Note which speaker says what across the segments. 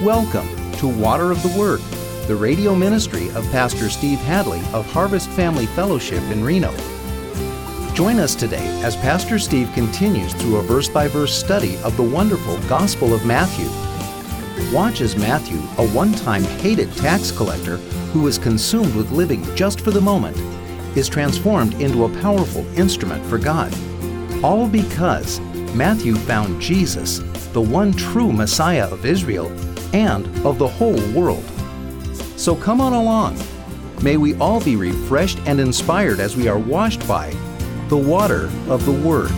Speaker 1: Welcome to Water of the Word, the radio ministry of Pastor Steve Hadley of Harvest Family Fellowship in Reno. Join us today as Pastor Steve continues through a verse-by-verse study of the wonderful Gospel of Matthew. Watch as Matthew, a one-time hated tax collector who was consumed with living just for the moment, is transformed into a powerful instrument for God. All because Matthew found Jesus, the one true Messiah of Israel and of the whole world. So come on along. May we all be refreshed and inspired as we are washed by the water of the Word.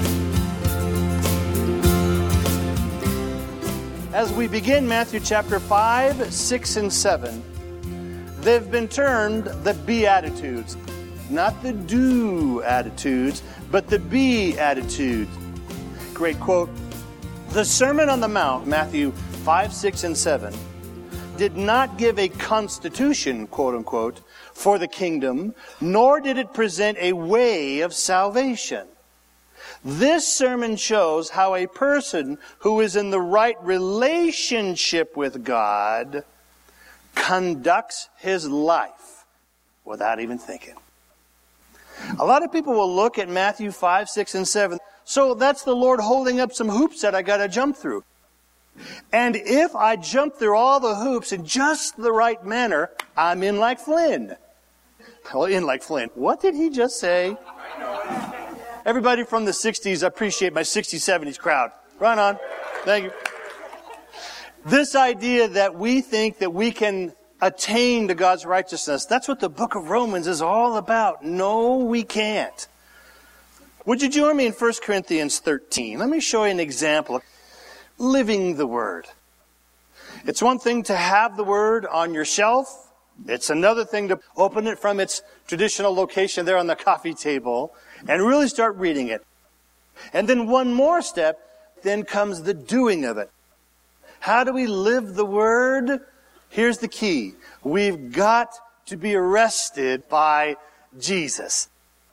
Speaker 2: As we begin Matthew chapter 5, 6, and 7, they've been termed the Beatitudes. Not the do attitudes, but the be attitudes. Great quote. The Sermon on the Mount, Matthew 5, 6, and 7, did not give a constitution, quote unquote, for the kingdom, nor did it present a way of salvation. This sermon shows how a person who is in the right relationship with God conducts his life without even thinking. A lot of people will look at Matthew 5, 6, and 7. So that's the Lord holding up some hoops that I got to jump through. And if I jump through all the hoops in just the right manner, I'm in like Flynn. Well, in like Flynn. What did he just say? Everybody from the 60s, I appreciate my 60s, 70s crowd. Right on. Thank you. This idea that we think that we can attain to God's righteousness, that's what the book of Romans is all about. No, we can't. Would you join me in 1 Corinthians 13? Let me show you an example of living the Word. It's one thing to have the Word on your shelf. It's another thing to open it from its traditional location there on the coffee table and really start reading it. And then one more step, then comes the doing of it. How do we live the Word? Here's the key. We've got to be arrested by Jesus.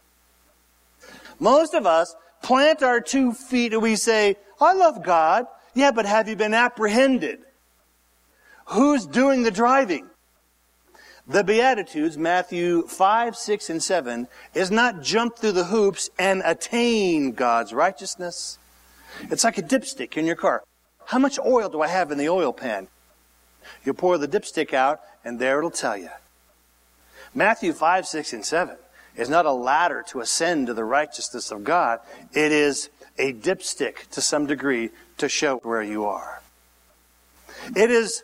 Speaker 2: Most of us plant our 2 feet and we say, I love God. Yeah, but have you been apprehended? Who's doing the driving? The Beatitudes, Matthew 5, 6, and 7, is not jump through the hoops and attain God's righteousness. It's like a dipstick in your car. How much oil do I have in the oil pan? You pour the dipstick out, and there it'll tell you. Matthew 5, 6, and 7 is not a ladder to ascend to the righteousness of God. It is a dipstick to some degree to show where you are. It is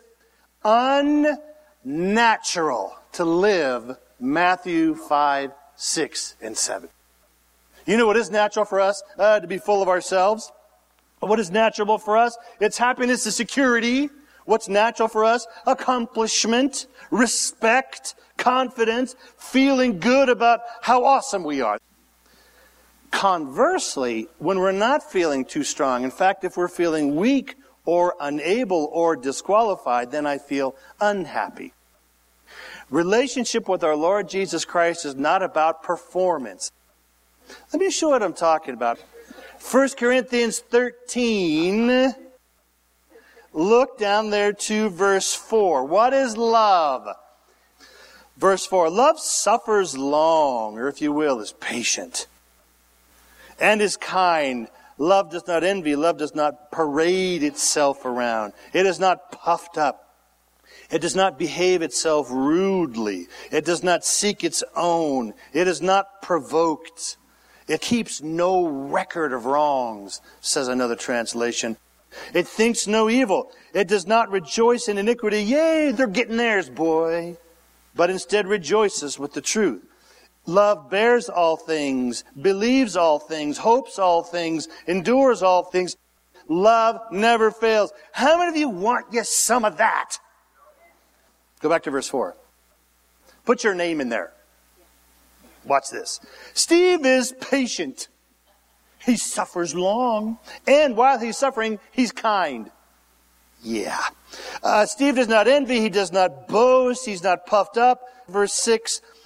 Speaker 2: unnatural to live Matthew 5, 6, and 7. You know what is natural for us? To be full of ourselves. What is natural for us? It's happiness and security. What's natural for us? Accomplishment, respect, confidence, feeling good about how awesome we are. Conversely, when we're not feeling too strong, in fact, if we're feeling weak or unable or disqualified, then I feel unhappy. Relationship with our Lord Jesus Christ is not about performance. Let me show what I'm talking about. 1 Corinthians 13, look down there to verse 4. What is love? Verse 4, love suffers long, or if you will, is patient, and is kind. Love does not envy. Love does not parade itself around. It is not puffed up. It does not behave itself rudely. It does not seek its own. It is not provoked. It keeps no record of wrongs, says another translation. It thinks no evil. It does not rejoice in iniquity. Yay, they're getting theirs, boy. But instead rejoices with the truth. Love bears all things, believes all things, hopes all things, endures all things. Love never fails. How many of you want some of that? Go back to verse 4. Put your name in there. Watch this. Steve is patient. He suffers long. And while he's suffering, he's kind. Yeah. Steve does not envy. He does not boast. He's not puffed up. Verse 6.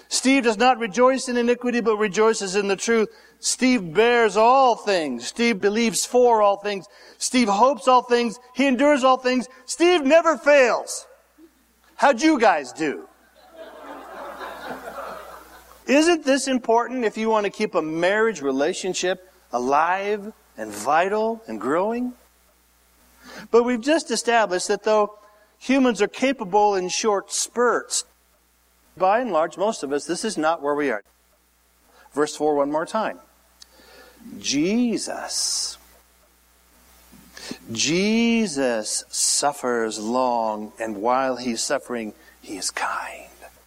Speaker 2: Steve does not rejoice in iniquity, but rejoices in the truth. Steve bears all things. Steve believes for all things. Steve hopes all things. He endures all things. Steve never fails. How'd you guys do? Isn't this important if you want to keep a marriage relationship alive and vital and growing? But we've just established that though humans are capable in short spurts, by and large, most of us, this is not where we are. Verse 4 one more time. Jesus suffers long, and while He's suffering, He is kind.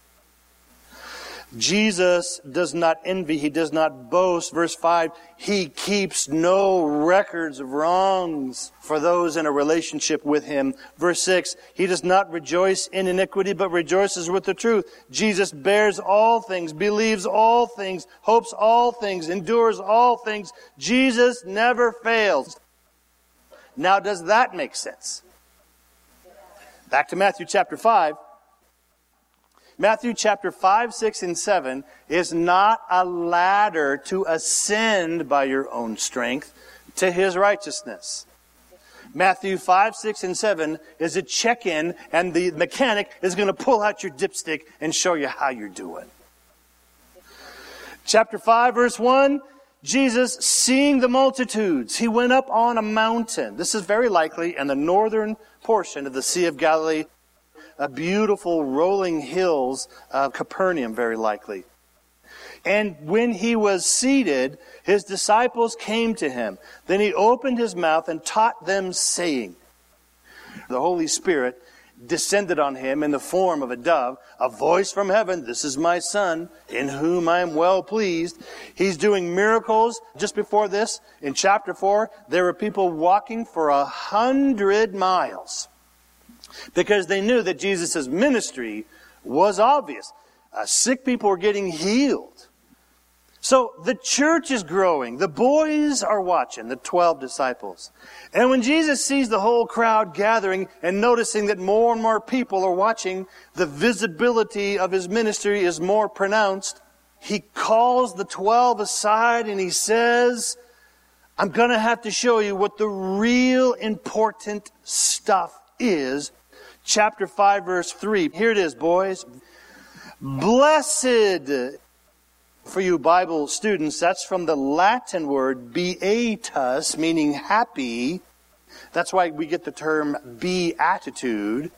Speaker 2: Jesus does not envy. He does not boast. Verse 5, He keeps no records of wrongs for those in a relationship with Him. Verse 6, He does not rejoice in iniquity, but rejoices with the truth. Jesus bears all things, believes all things, hopes all things, endures all things. Jesus never fails. Now, does that make sense? Back to Matthew chapter 5. Matthew chapter 5, 6, and 7 is not a ladder to ascend by your own strength to His righteousness. Matthew 5, 6, and 7 is a check-in, and the mechanic is going to pull out your dipstick and show you how you're doing. Chapter 5, verse 1, Jesus, seeing the multitudes, He went up on a mountain. This is very likely in the northern portion of the Sea of Galilee, a beautiful rolling hills of Capernaum, very likely. And when He was seated, His disciples came to Him. Then He opened His mouth and taught them, saying, the Holy Spirit descended on Him in the form of a dove, a voice from heaven, "This is my Son, in whom I am well pleased." He's doing miracles. Just before this, in chapter 4, there were people walking for 100 miles. Because they knew that Jesus' ministry was obvious. Sick people were getting healed. So the church is growing. The boys are watching, the 12 disciples. And when Jesus sees the whole crowd gathering and noticing that more and more people are watching, the visibility of His ministry is more pronounced. He calls the 12 aside and He says, I'm going to have to show you what the real important stuff is. Chapter 5, verse 3. Here it is, boys. Blessed, for you Bible students, that's from the Latin word beatus, meaning happy. That's why we get the term beatitude.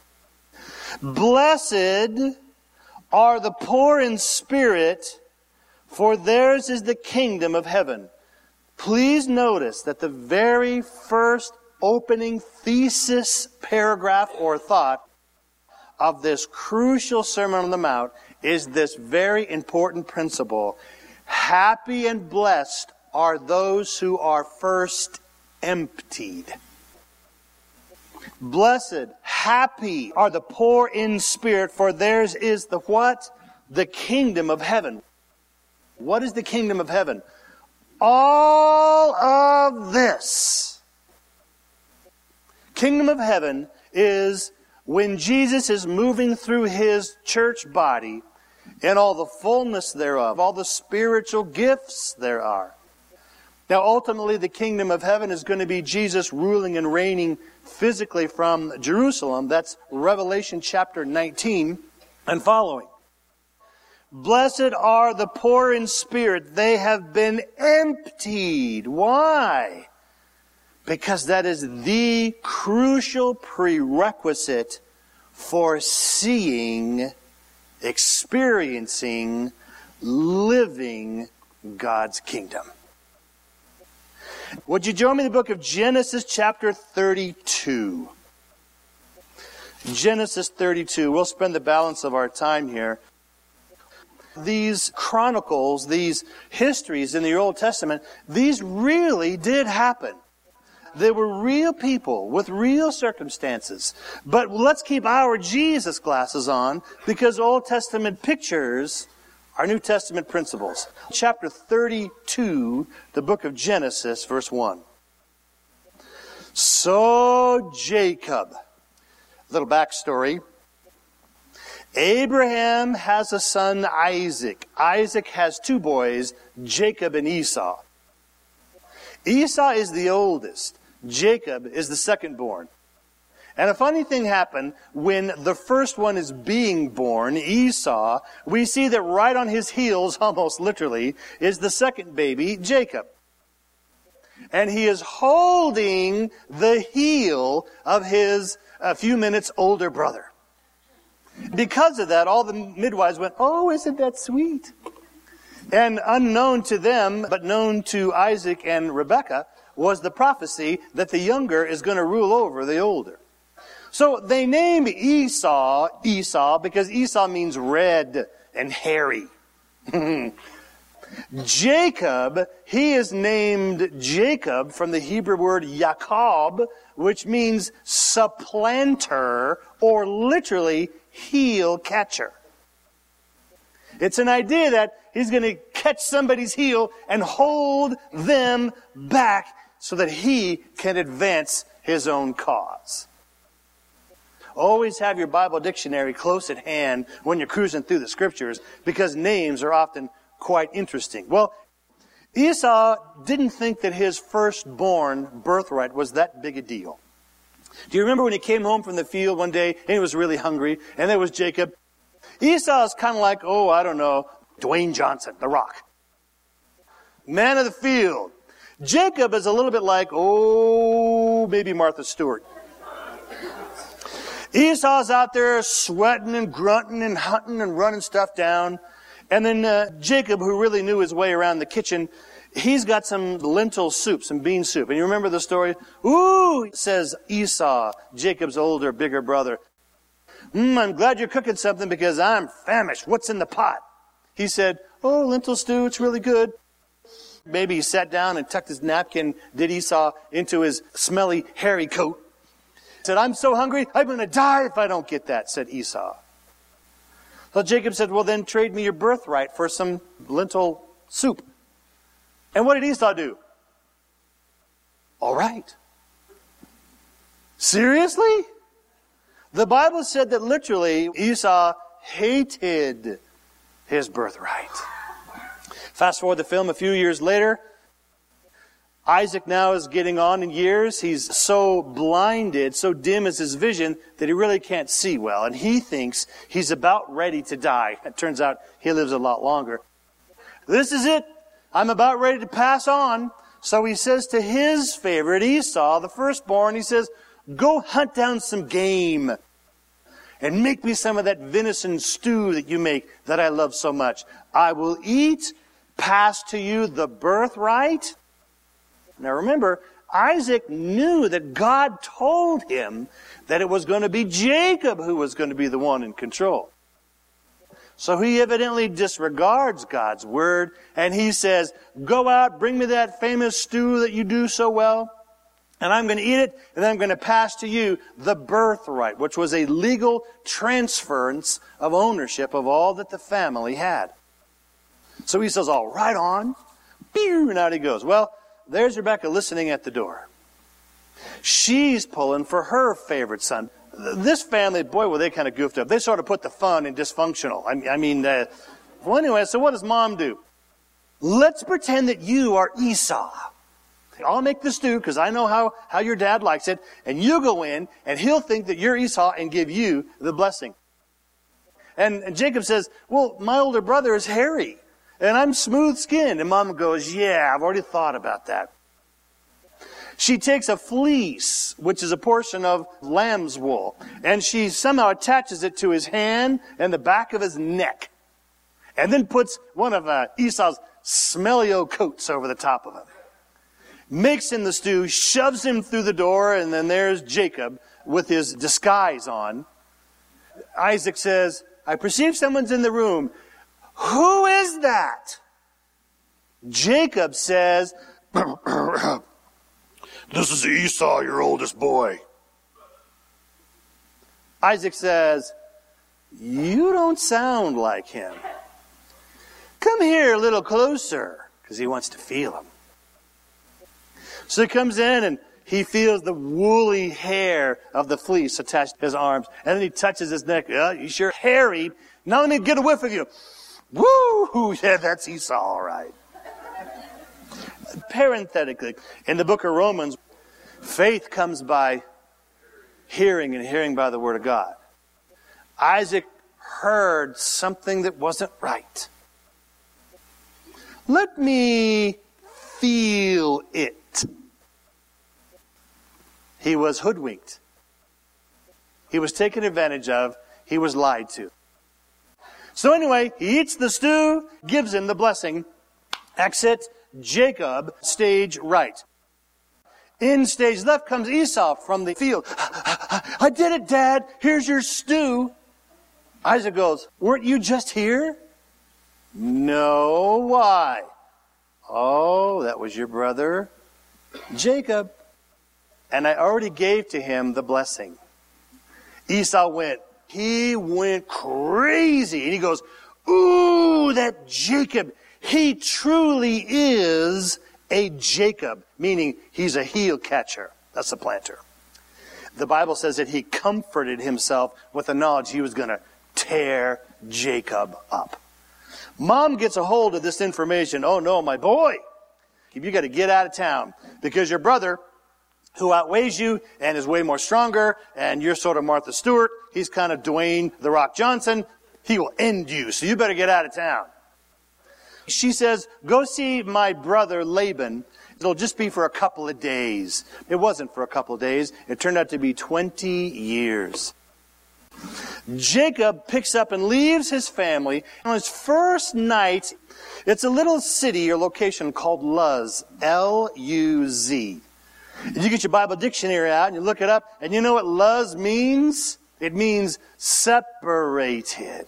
Speaker 2: Blessed are the poor in spirit, for theirs is the kingdom of heaven. Please notice that the very first opening thesis paragraph or thought of this crucial Sermon on the Mount is this very important principle. Happy and blessed are those who are first emptied. Blessed, happy are the poor in spirit, for theirs is the what? The kingdom of heaven. What is the kingdom of heaven? All of this. Kingdom of heaven is when Jesus is moving through His church body in all the fullness thereof, all the spiritual gifts there are. Now, ultimately, the kingdom of heaven is going to be Jesus ruling and reigning physically from Jerusalem. That's Revelation chapter 19 and following. Blessed are the poor in spirit. They have been emptied. Why? Because that is the crucial prerequisite for seeing, experiencing, living God's kingdom. Would you join me in the book of Genesis chapter 32? Genesis 32. We'll spend the balance of our time here. These chronicles, these histories in the Old Testament, these really did happen. They were real people with real circumstances. But let's keep our Jesus glasses on, because Old Testament pictures are New Testament principles. Chapter 32, the book of Genesis, verse 1. So Jacob, little backstory. Abraham has a son, Isaac. Isaac has two boys, Jacob and Esau. Esau is the oldest. Jacob is the second born. And a funny thing happened when the first one is being born, Esau. We see that right on his heels, almost literally, is the second baby, Jacob. And he is holding the heel of his a few minutes older brother. Because of that, all the midwives went, "Oh, isn't that sweet?" And unknown to them, but known to Isaac and Rebekah, was the prophecy that the younger is going to rule over the older. So they name Esau because Esau means red and hairy. Jacob, he is named Jacob from the Hebrew word Yaakov, which means supplanter, or literally heel catcher. It's an idea that he's going to catch somebody's heel and hold them back so that he can advance his own cause. Always have your Bible dictionary close at hand when you're cruising through the scriptures, because names are often quite interesting. Well, Esau didn't think that his firstborn birthright was that big a deal. Do you remember when he came home from the field one day and he was really hungry, and there was Jacob? Esau's kind of like, Dwayne Johnson, The Rock. Man of the field. Jacob is a little bit like, maybe Martha Stewart. Esau's out there sweating and grunting and hunting and running stuff down. And then Jacob, who really knew his way around the kitchen, he's got some lentil soup, some bean soup. And you remember the story? "Ooh," says Esau, Jacob's older, bigger brother. "I'm glad you're cooking something because I'm famished. What's in the pot?" He said, "Lentil stew, it's really good." Maybe he sat down and tucked his napkin, did Esau, into his smelly, hairy coat. He said, "I'm so hungry, I'm going to die if I don't get that," said Esau. So Jacob said, "Well, then trade me your birthright for some lentil soup." And what did Esau do? All right. Seriously? The Bible said that literally Esau hated his birthright. Fast forward the film a few years later. Isaac now is getting on in years. He's so blinded, so dim is his vision, that he really can't see well. And he thinks he's about ready to die. It turns out he lives a lot longer. This is it. I'm about ready to pass on. So he says to his favorite, Esau, the firstborn, he says, "Go hunt down some game and make me some of that venison stew that you make that I love so much. I will eat, pass to you the birthright." Now remember, Isaac knew that God told him that it was going to be Jacob who was going to be the one in control. So he evidently disregards God's word, and he says, "Go out, bring me that famous stew that you do so well, and I'm going to eat it, and then I'm going to pass to you the birthright," which was a legal transference of ownership of all that the family had. So he says, "All right on." And out he goes. Well, there's Rebekah listening at the door. She's pulling for her favorite son. This family, boy, were they kind of goofed up. They sort of put the fun in dysfunctional. Well, anyway, so what does mom do? "Let's pretend that you are Esau. I'll make the stew because I know how your dad likes it. And you go in and he'll think that you're Esau and give you the blessing." And Jacob says, "Well, my older brother is hairy and I'm smooth-skinned." And mom goes, "Yeah, I've already thought about that." She takes a fleece, which is a portion of lamb's wool, and she somehow attaches it to his hand and the back of his neck, and then puts one of Esau's smelly old coats over the top of him. Makes him the stew, shoves him through the door, and then there's Jacob with his disguise on. Isaac says, "I perceive someone's in the room. Who is that?" Jacob says, "This is Esau, your oldest boy." Isaac says, "You don't sound like him. Come here a little closer," because he wants to feel him. So he comes in and He feels the woolly hair of the fleece attached to his arms. And then he touches his neck. You sure hairy. Now let me get a whiff of you. Woo! Yeah, that's Esau, all right. Parenthetically, in the book of Romans, faith comes by hearing, and hearing by the word of God. Isaac heard something that wasn't right. Let me feel it. He was hoodwinked. He was taken advantage of. He was lied to. So anyway, he eats the stew, gives him the blessing. Exit Jacob, stage right. In stage left comes Esau from the field. I did it, Dad. Here's your stew. Isaac goes, weren't you just here? No, why? Oh, that was your brother Jacob. And I already gave to him the blessing. Esau went crazy. And he goes, ooh, that Jacob, he truly is a Jacob, meaning he's a heel catcher. That's a planter. The Bible says that he comforted himself with the knowledge he was going to tear Jacob up. Mom gets a hold of this information. Oh no, my boy, you got to get out of town because your brother, who outweighs you and is way more stronger, and you're sort of Martha Stewart, he's kind of Dwayne The Rock Johnson, he will end you, so you better get out of town. She says, go see my brother Laban. It'll just be for a couple of days. It wasn't for a couple of days. It turned out to be 20 years. Jacob picks up and leaves his family. On his first night, it's a little city or location called Luz, L-U-Z. You get your Bible dictionary out and you look it up, and you know what Luz means? It means separated.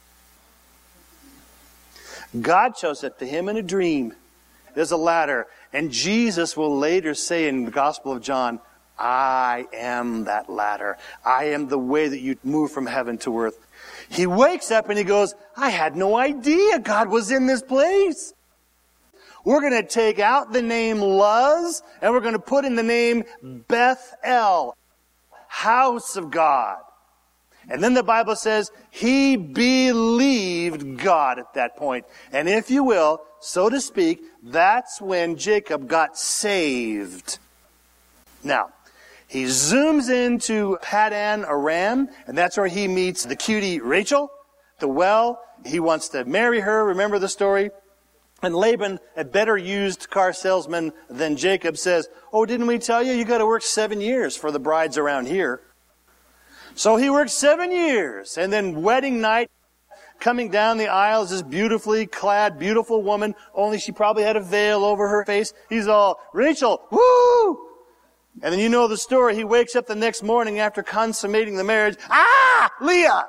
Speaker 2: God shows it to him in a dream. There's a ladder. And Jesus will later say in the Gospel of John, I am that ladder. I am the way that you move from heaven to earth. He wakes up and he goes, I had no idea God was in this place. We're going to take out the name Luz and we're going to put in the name Bethel, house of God. And then the Bible says he believed God at that point. And if you will, so to speak, that's when Jacob got saved. Now, he zooms into Padan Aram, and that's where he meets the cutie Rachel, the well. He wants to marry her. Remember the story? And Laban, a better used car salesman than Jacob, says, oh, didn't we tell you got to work 7 years for the brides around here? So he worked 7 years, and then wedding night, coming down the aisle is this beautifully clad, beautiful woman, only she probably had a veil over her face. He's all, Rachel, woo! And then you know the story. He wakes up the next morning after consummating the marriage. Ah! Leah!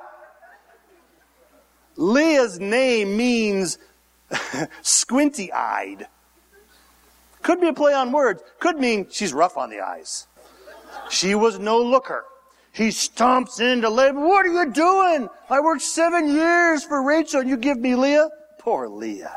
Speaker 2: Leah's name means squinty-eyed. Could be a play on words. Could mean she's rough on the eyes. She was no looker. He stomps into Laban. What are you doing? I worked 7 years for Rachel and you give me Leah? Poor Leah.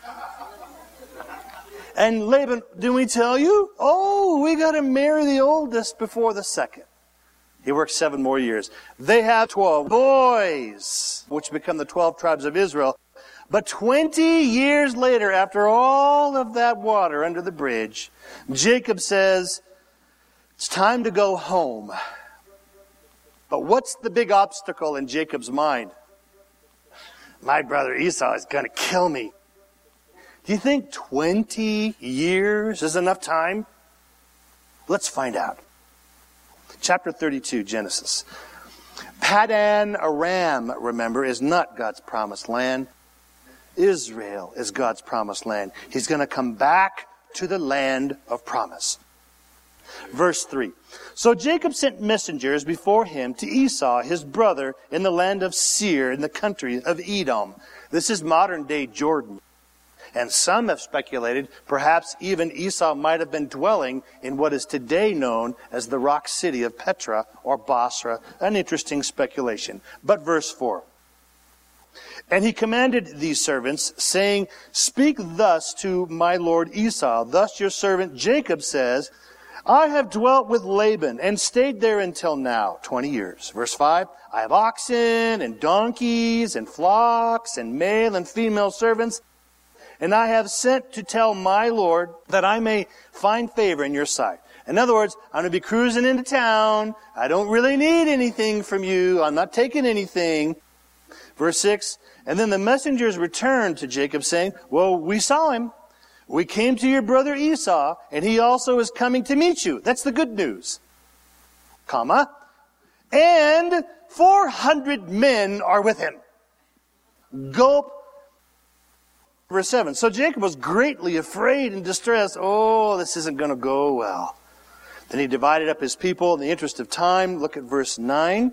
Speaker 2: And Laban, didn't we tell you? Oh, we got to marry the oldest before the second. He worked 7 more years. They have 12 boys, which become the 12 tribes of Israel. But 20 years later, after all of that water under the bridge, Jacob says, it's time to go home. But what's the big obstacle in Jacob's mind? My brother Esau is going to kill me. Do you think 20 years is enough time? Let's find out. Chapter 32, Genesis. Padan Aram, remember, is not God's promised land. Israel is God's promised land. He's going to come back to the land of promise. Verse 3. So Jacob sent messengers before him to Esau, his brother, in the land of Seir, in the country of Edom. This is modern-day Jordan. And some have speculated perhaps even Esau might have been dwelling in what is today known as the rock city of Petra or Basra. An interesting speculation. But verse 4. And he commanded these servants, saying, speak thus to my lord Esau. Thus your servant Jacob says, I have dwelt with Laban and stayed there until now, 20 years. Verse 5, I have oxen and donkeys and flocks and male and female servants, and I have sent to tell my Lord that I may find favor in your sight. In other words, I'm going to be cruising into town. I don't really need anything from you. I'm not taking anything. Verse 6, and then the messengers returned to Jacob saying, well, we saw him. We came to your brother Esau, and he also is coming to meet you. That's the good news. Comma. And 400 men are with him. Gulp. Verse 7. So Jacob was greatly afraid and distressed. Oh, this isn't going to go well. Then he divided up his people in the interest of time. Look at verse 9.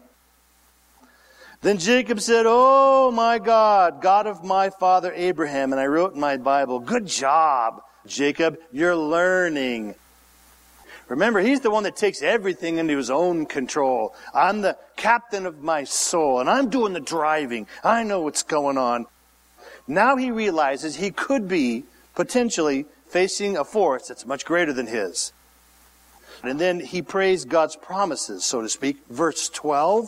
Speaker 2: Then Jacob said, oh my God, God of my father Abraham. And I wrote in my Bible, good job, Jacob, you're learning. Remember, he's the one that takes everything into his own control. I'm the captain of my soul, and I'm doing the driving. I know what's going on. Now he realizes he could be potentially facing a force that's much greater than his. And then he prays God's promises, so to speak. Verse 12.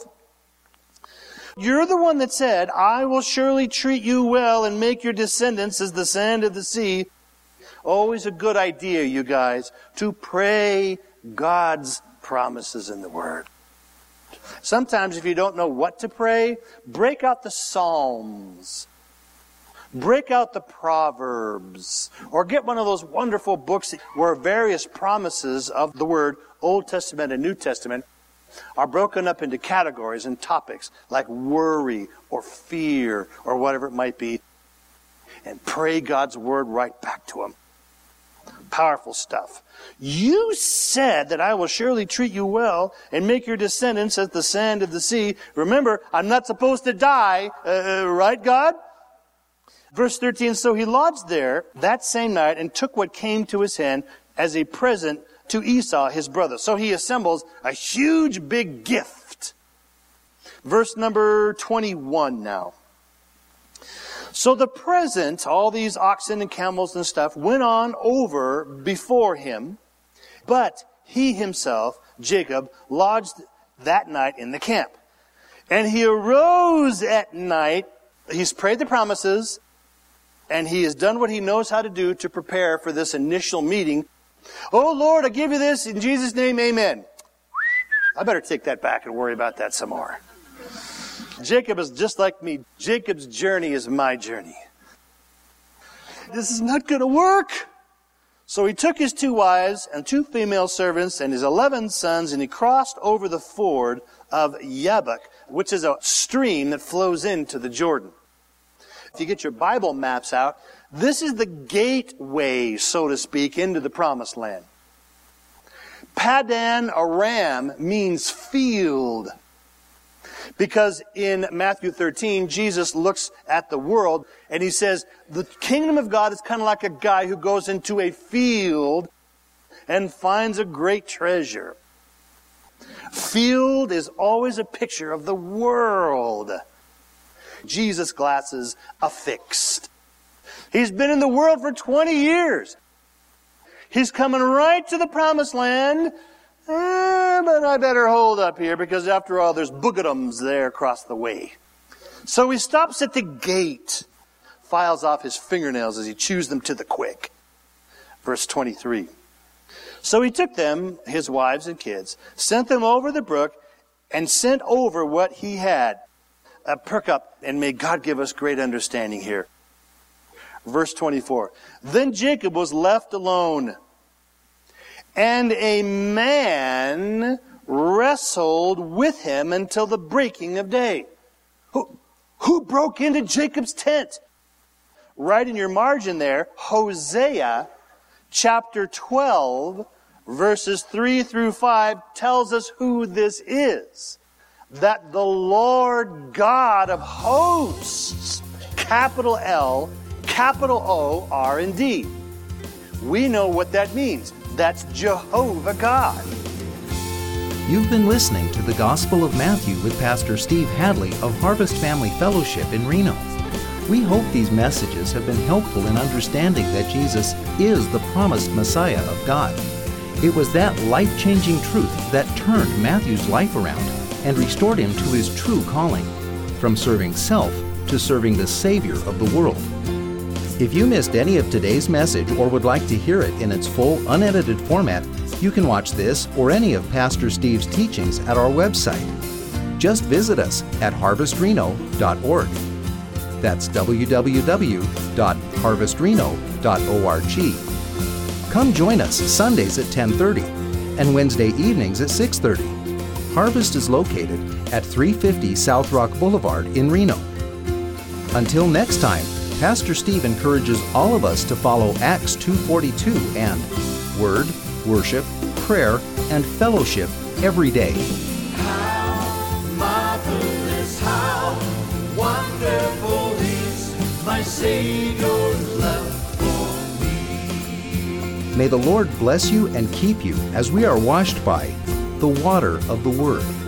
Speaker 2: You're the one that said, I will surely treat you well and make your descendants as the sand of the sea. Always a good idea, you guys, to pray God's promises in the Word. Sometimes if you don't know what to pray, break out the Psalms. Break out the Proverbs. Or get one of those wonderful books where various promises of the Word, Old Testament and New Testament, are broken up into categories and topics like worry or fear or whatever it might be. And pray God's Word right back to Him. Powerful stuff. You said that I will surely treat you well and make your descendants as the sand of the sea. Remember, I'm not supposed to die, right, God? Verse 13, so he lodged there that same night and took what came to his hand as a present to Esau, his brother. So he assembles a huge big gift. Verse number 21 now. So the present, all these oxen and camels and stuff, went on over before him, but he himself, Jacob, lodged that night in the camp. And he arose at night, he's prayed the promises, and he has done what he knows how to do to prepare for this initial meeting. Oh, Lord, I give you this in Jesus' name, amen. I better take that back and worry about that some more. Jacob is just like me. Jacob's journey is my journey. This is not going to work. So he took his 2 wives and 2 female servants and his 11 sons, and he crossed over the ford of Jabbok, which is a stream that flows into the Jordan. If you get your Bible maps out, this is the gateway, so to speak, into the Promised Land. Padan Aram means field. Because in Matthew 13, Jesus looks at the world and he says, the kingdom of God is kind of like a guy who goes into a field and finds a great treasure. Field is always a picture of the world. Jesus' glasses affixed. He's been in the world for 20 years. He's coming right to the Promised Land. But I better hold up here because after all, there's boogadums there across the way. So he stops at the gate, files off his fingernails as he chews them to the quick. Verse 23. So he took them, his wives and kids, sent them over the brook, and sent over what he had. Perk up, and may God give us great understanding here. Verse 24. Then Jacob was left alone, and a man wrestled with him until the breaking of day. Who broke into Jacob's tent? Right in your margin there, Hosea chapter 12, verses 3 through 5 tells us who this is. That the Lord God of hosts, capital L, capital O, R, and D. We know what that means. That's Jehovah God.
Speaker 1: You've been listening to the Gospel of Matthew with Pastor Steve Hadley of Harvest Family Fellowship in Reno. We hope these messages have been helpful in understanding that Jesus is the promised Messiah of God. It was that life-changing truth that turned Matthew's life around and restored him to his true calling, from serving self to serving the Savior of the world. If you missed any of today's message or would like to hear it in its full, unedited format, you can watch this or any of Pastor Steve's teachings at our website. Just visit us at harvestreno.org. That's www.harvestreno.org. Come join us Sundays at 10:30 and Wednesday evenings at 6:30. Harvest is located at 350 South Rock Boulevard in Reno. Until next time, Pastor Steve encourages all of us to follow Acts 2:42 and Word, Worship, Prayer, and Fellowship every day.
Speaker 3: How marvelous, how wonderful is my Savior's love for me.
Speaker 1: May the Lord bless you and keep you as we are washed by the water of the Word.